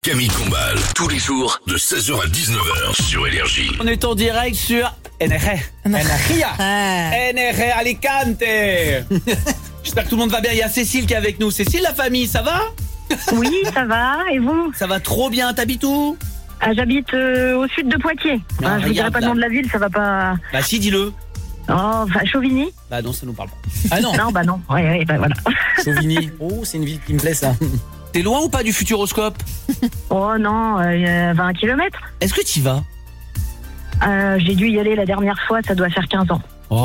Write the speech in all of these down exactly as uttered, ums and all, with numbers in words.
Camille Combal, tous les jours de seize heures à dix-neuf heures sur Énergie. On est en direct sur Energia. Energia. Energia Alicante. J'espère que tout le monde va bien. Il y a Cécile qui est avec nous. Cécile, la famille, ça va? Oui, ça va. Et vous? Ça va trop bien. T'habites où? Ah, j'habite euh, au sud de Poitiers. Ah, Ah, je vous dirai pas le nom de la ville, ça va pas... Bah si, dis-le. Oh, enfin, Chauvigny? Bah non, ça nous parle pas. Ah non, Non, bah non. Ouais, ouais, bah voilà. Chauvigny. Oh, c'est une ville qui me plaît, ça. T'es loin ou pas du Futuroscope? Oh non, euh, vingt kilomètres. Est-ce que t'y vas? Euh, j'ai dû y aller la dernière fois, ça doit faire quinze ans.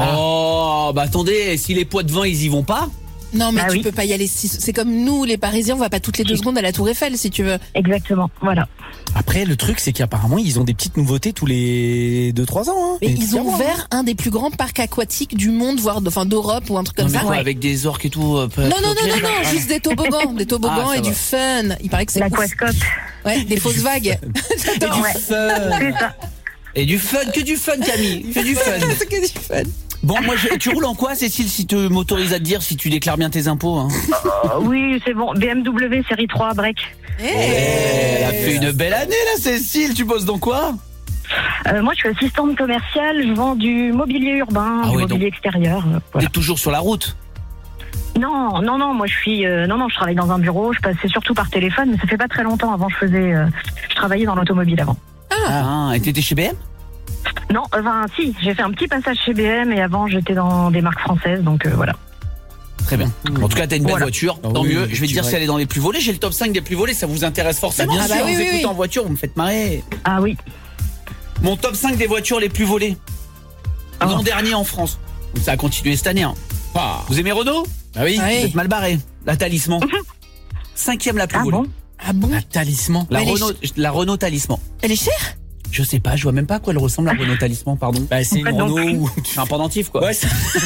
Oh, bah attendez, si les poids de vin, ils y vont pas? Non, mais Ah tu oui. peux pas y aller. Si... C'est comme nous, les Parisiens, on va pas toutes les deux secondes à la Tour Eiffel, si tu veux. Exactement, voilà. Après, le truc, c'est qu'apparemment, ils ont des petites nouveautés tous les deux trois ans. Hein. Mais Et ils ont clairement, ouvert un des plus grands parcs aquatiques du monde, voire de- enfin d'Europe ou un truc comme Non, mais ça. quoi, Ouais. avec des orques et tout. euh, Non, non, non, non, non, juste des toboggans, des toboggans Ah, ça et va. du fun. Il paraît que c'est ouf. L'aquascope, Ouais, des fausses vagues. J'adore. ouais. c'est ça. Et du fun, que du fun, Camille. Que du fun. C'est que du fun. Bon, moi, je- tu roules en quoi, Cécile, si tu m'autorises à te dire, si tu déclares bien tes impôts, hein? Oh, oui, c'est bon. B M W série trois break. Eh. Elle a fait une belle année, là, Cécile. Tu bosses dans quoi? Euh, moi, je suis assistante commerciale, je vends du mobilier urbain, Ah du ouais, mobilier extérieur. euh, voilà. T'es toujours sur la route? Non, non, non, moi je suis, euh, non, non, je travaille dans un bureau, je passais surtout par téléphone, mais ça fait pas très longtemps. Avant, je faisais, euh, je travaillais dans l'automobile avant. Ah, et t'étais chez B M? Non, enfin, si, j'ai fait un petit passage chez B M et avant, j'étais dans des marques françaises, donc euh, voilà. Très bien. En tout cas, t'as une belle Voilà. voiture, Ah tant oui, mieux. oui, Je vais te tu dire vois. si elle est dans les plus volées. J'ai le top cinq des plus volées, ça vous intéresse forcément. Bah, bien sûr. Ah bah oui, vous oui, écoutez oui. en voiture, vous me faites marrer. Ah oui. Mon top cinq des voitures les plus volées. Ah. L'an dernier en France. Donc ça a continué cette année. Hein. Ah, Vous aimez Renault? bah oui. Ouais. Vous êtes mal barré. La Talisman. Cinquième la plus Ah volée. bon? Ah bon? Un talisman. La Elle est Renault, la Renault Talisman. Elle est chère? Je sais pas, je vois même pas à quoi elle ressemble la Renault Talisman, pardon. Bah, c'est une Pas non Renault plus. où... C'est un pendentif quoi. Ouais, c'est...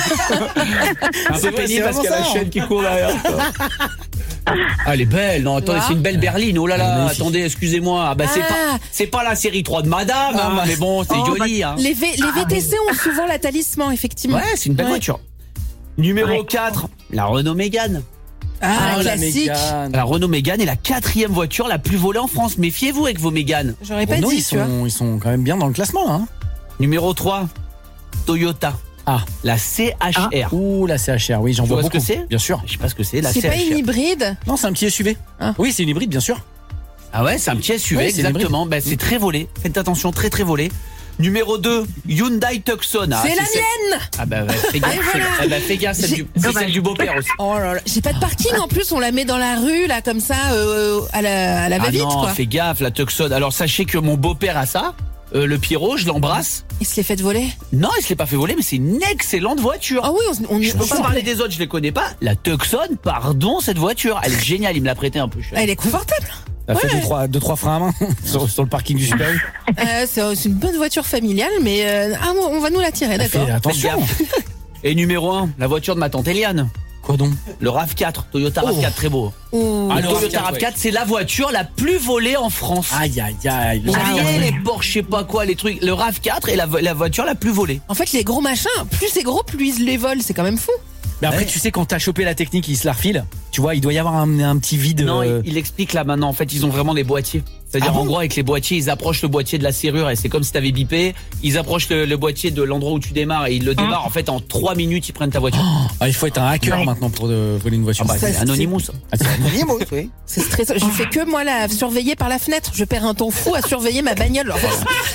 un c'est peu vrai, pénible c'est parce qu'il y a la vraiment ça, chaîne qui court derrière. quoi. Ah, elle est belle. Non, attendez, Wow. c'est une belle berline. Oh là Elle est là, magnifique. attendez, excusez-moi. Ah, bah, c'est Ah. pas, c'est pas la série trois de Madame, Ah, hein, bah. mais bon, c'est Oh, joli, hein. Les, v... les V T C ont souvent la talisman, effectivement. Ouais, c'est une belle Ouais. voiture. Numéro Ouais. quatre, la Renault Mégane. Ah, Ah, la classique. Mégane. La Renault Mégane est la quatrième voiture la plus volée en France. Méfiez-vous avec vos Méganes. J'aurais pas Renault, dit, ils tu vois. sont, ils sont quand même bien dans le classement, là. Hein. Numéro trois, Toyota. Ah. La C H R. Ouh, la C H R, oui, j'en Tu vois vois ce beaucoup. que c'est? Bien sûr. Je sais pas ce que c'est, la C'est C pas H R. une hybride? Non, c'est un petit S U V. Ah. Oui, c'est une hybride, bien sûr. Ah ouais, c'est un petit S U V, Ouais, c'est une exactement. Ben, c'est très volé. Faites attention, très très volé. Numéro deux, Hyundai Tucson. Ah, C'est la celle- mienne! Ah bah, ouais, fais gaffe, Ah, voilà. c'est- eh ben, fais gaffe, celle J'ai- du, c'est Dommage. celle du beau-père aussi. Oh là là. J'ai pas de parking en plus, on la met dans la rue, là, comme ça, euh, à la, à la Ah va-vite, non, quoi. fais gaffe, la Tucson. Alors sachez que mon beau-père a ça, euh, le Pierrot, je l'embrasse. Il se l'est fait voler. Non, il se l'est pas fait voler, mais c'est une excellente voiture. Ah oui, on, on Je peux on pas s'en parler plaît. des autres, je les connais pas. La Tucson, pardon, cette voiture, elle est géniale, il me l'a prêté un peu cher. Elle est confortable. Ça fait Ouais. deux trois, deux, trois freins à main sur, sur le parking du Super U. Euh, c'est c'est une bonne voiture familiale, mais euh, ah, on va nous la tirer, d'accord. Fais attention. Faites gaffe. Et numéro un, la voiture de ma tante Eliane. Quoi donc? Le RAV quatre, Toyota RAV quatre, très beau. Oh. Ah, le le RAV Toyota quatre, RAV ouais. quatre, c'est la voiture la plus volée en France. Aïe, aïe, aïe. Vous Ah, oubliez ouais. les Porsche, je sais pas quoi, les trucs. Le RAV quatre est la, vo- la voiture la plus volée. En fait, les gros machins, plus c'est gros, plus ils les volent. C'est quand même fou. Mais après, Ouais. tu sais, quand t'as chopé la technique, il se la refile. Tu vois, il doit y avoir un, un petit vide. Non, euh, il, il explique là maintenant. En fait, ils ont vraiment des boîtiers. C'est-à-dire, Ah en bon gros, avec les boîtiers, ils approchent le boîtier de la serrure et c'est comme si t'avais bipé. Ils approchent le, le boîtier de l'endroit où tu démarres et ils le démarrent. En fait, en trois minutes, ils prennent ta voiture. Ah, il faut être un hacker Ouais. maintenant pour de, voler une voiture. Ah bah, ça, c'est c'est- Anonymous. Ah, c'est Anonymous, oui. C'est stressant. Je fais que moi la surveiller par la fenêtre. Je perds un temps fou à surveiller ma bagnole. Enfin,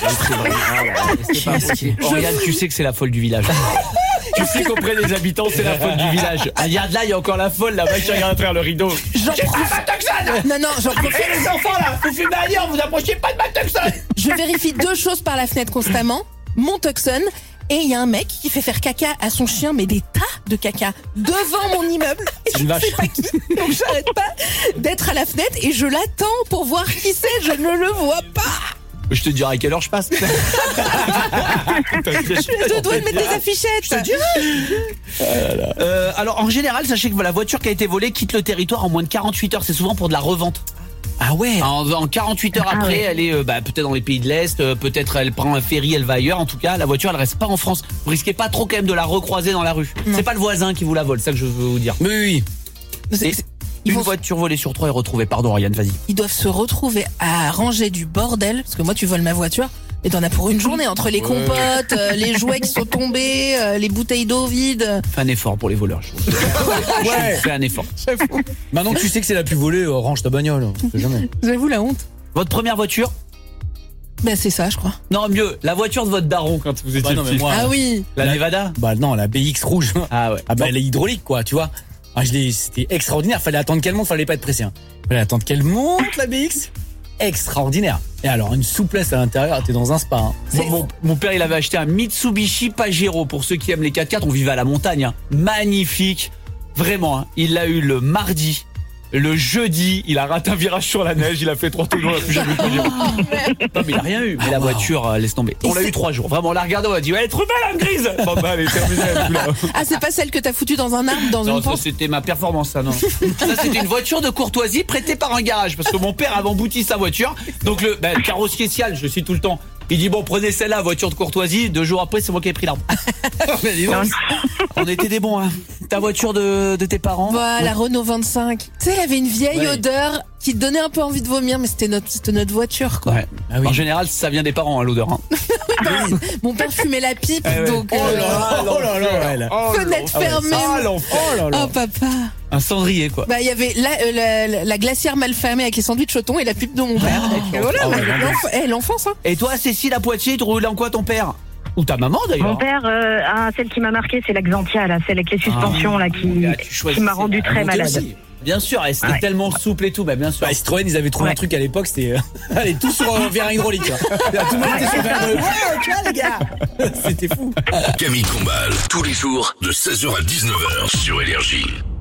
C'est pas possible. Oriane, tu sais que c'est la folle du village. Tu sais qu'auprès des habitants, c'est la folle du village. Ah, il y a de là, il y a encore la folle là-bas qui regarde à travers le rideau. j'en profite. Non, non, j'en profite. les enfants là, vous fumez ailleurs, vous approchez pas de ma Tucson. Je vérifie deux choses par la fenêtre constamment. Mon Tucson. Et il y a un mec qui fait faire caca à son chien, mais des tas de caca devant mon immeuble. Et je Une ne sais vache. pas qui. Donc j'arrête pas d'être à la fenêtre et je l'attends pour voir qui c'est. Je ne le vois pas. Je te dirai à quelle heure je passe. Je suis à deux doigts de mettre des affichettes. Euh, alors en général, sachez que la voiture qui a été volée quitte le territoire en moins de quarante-huit heures. C'est souvent pour de la revente. Ah ouais. En, en quarante-huit heures Ah après, ouais. elle est euh, bah, peut-être dans les pays de l'Est, euh, peut-être elle prend un ferry, elle va ailleurs. En tout cas, la voiture, elle reste pas en France. Vous risquez pas trop quand même de la recroiser dans la rue. Non. C'est pas le voisin qui vous la vole, c'est ça que je veux vous dire. Oui, oui. C'est- Et- c'est- Ils Une vont- voiture volée sur trois est retrouvée. Pardon, Ariane, vas-y. Ils doivent se retrouver à ranger du bordel, parce que moi tu voles ma voiture, et t'en as pour une journée, entre les compotes, euh, les jouets qui sont tombés, euh, les bouteilles d'eau vides. Fais un effort pour les voleurs. je trouve. Ouais. Fais un effort. Maintenant que tu sais que c'est la plus volée, euh, range ta bagnole. On sait jamais. J'avoue la honte. Votre première voiture? Ben c'est ça je crois. Non, mieux, la voiture de votre daron quand vous étiez Bah non, mais petit. moi- Ah oui. La La- Nevada? Bah non, la B X rouge. Ah ouais. Ah bah elle est hydraulique quoi, tu vois. Ah, je l'ai, c'était extraordinaire. Fallait attendre qu'elle monte, fallait pas être pressé. Hein. Fallait attendre qu'elle monte la B X. Extraordinaire. Et alors une souplesse à l'intérieur, t'es dans un spa. Hein. Mon, mon- mon père, il avait acheté un Mitsubishi Pajero. Pour ceux qui aiment les quatre-quatre, on vivait à la montagne. Hein. Magnifique. Vraiment, hein. Il l'a eu le mardi. Le jeudi, il a raté un virage sur la neige. Il a fait trois tours, on l'a plus jamais eu de Pajero. Non, mais il a rien eu. Mais la voiture, euh, laisse tomber. On l'a c'est- eu trois jours. Vraiment, on l'a regardé, on a dit, ouais, elle est trop belle, la grise. Bon, bah, elle est terminée. elle est plus là. Ah c'est pas celle que t'as foutue dans un arbre dans Non, une ça pente. c'était ma performance, ça, non. Ça c'était une voiture de courtoisie prêtée par un garage parce que mon père avait embouti sa voiture. Donc le, bah, le carrossier Cial, je le suis tout le temps. Il dit bon, prenez celle-là, voiture de courtoisie. Deux jours après, c'est moi qui ai pris l'arbre. Mais dis donc, on était des bons, hein. Ta voiture de, de tes parents. Voilà, Renault vingt-cinq. Tu sais, elle avait une vieille Ouais. odeur qui te donnait un peu envie de vomir, mais c'était notre, c'était notre voiture, quoi. Ouais. Ah oui. En général, ça vient des parents, hein, l'odeur. Hein. Mon père fumait la pipe, Ah ouais. donc Oh euh, là là, oh là là, elle. fenêtre fermée. Oh, l'enfer. Oh là Oh là. papa. Un cendrier, quoi. Bah il y avait la, euh, la, la- la glacière mal fermée avec les sandwichs au thon et la pipe de mon père. Donc, euh, voilà, Ah ouais, bah, l'enf- eh, l'enfance, hein. Et toi, Cécile à Poitiers, tu roulais en quoi ton père? Ou ta maman d'ailleurs? Mon père, euh, ah, celle qui m'a marqué, c'est l'Axantia, là, celle avec les suspensions, là, qui, Ah, tu qui choisissais m'a rendu la très montée malade. aussi. Bien sûr, et c'était Ouais. tellement souple et tout, bah bien sûr. Bah, Citroën, ils avaient trouvé Ouais. un truc à l'époque, c'était euh, allez tout sur euh, vérin hydraulique. Hein. Tout le monde était sur vérin hydraulique. Ouais, ok les gars. C'était fou. Camille Combal, tous les jours de seize heures à dix-neuf heures sur Énergie.